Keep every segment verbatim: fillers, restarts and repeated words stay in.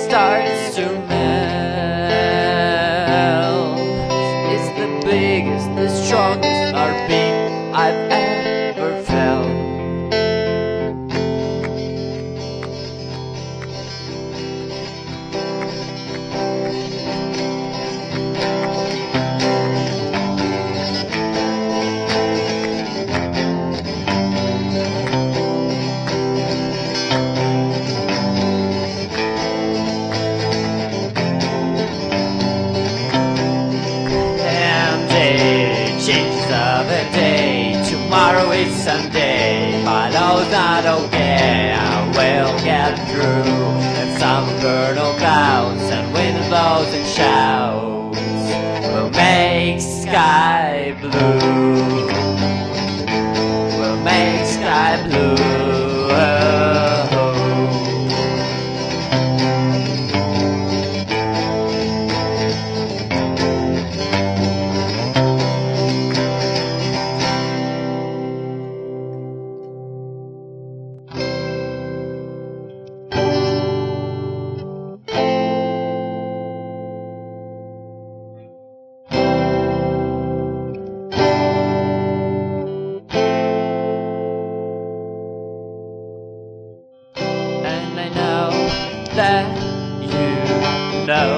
starts to melt. It's the biggest, the strongest heartbeat I've ever felt. Changes of a day, tomorrow is Sunday. My life's not okay, I will get through. And some vernal clouds and wind blows and shouts will make sky blue. Will make sky blue. Oh. That you know,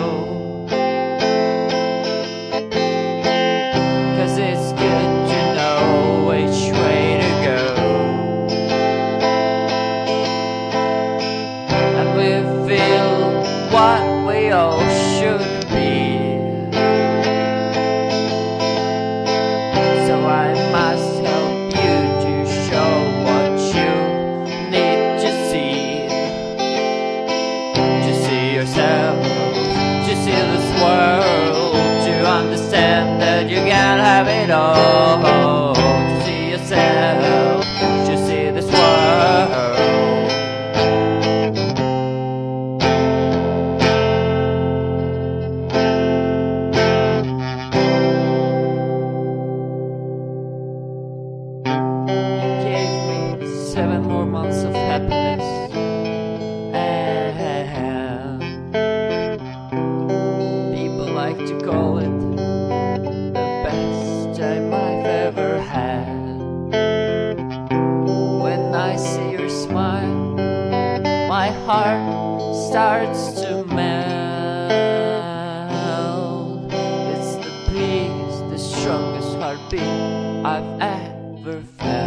'cause it's good to know which way to go. And we feel what we all should be. So I must help you to show what you need to see. Yourself, to see this world, to understand that you can't have it all. To see yourself, to see this world. You gave me seven more months of happiness. Like to call it the best time I've ever had. When I see your smile, my heart starts to melt. It's the biggest, the strongest heartbeat I've ever felt.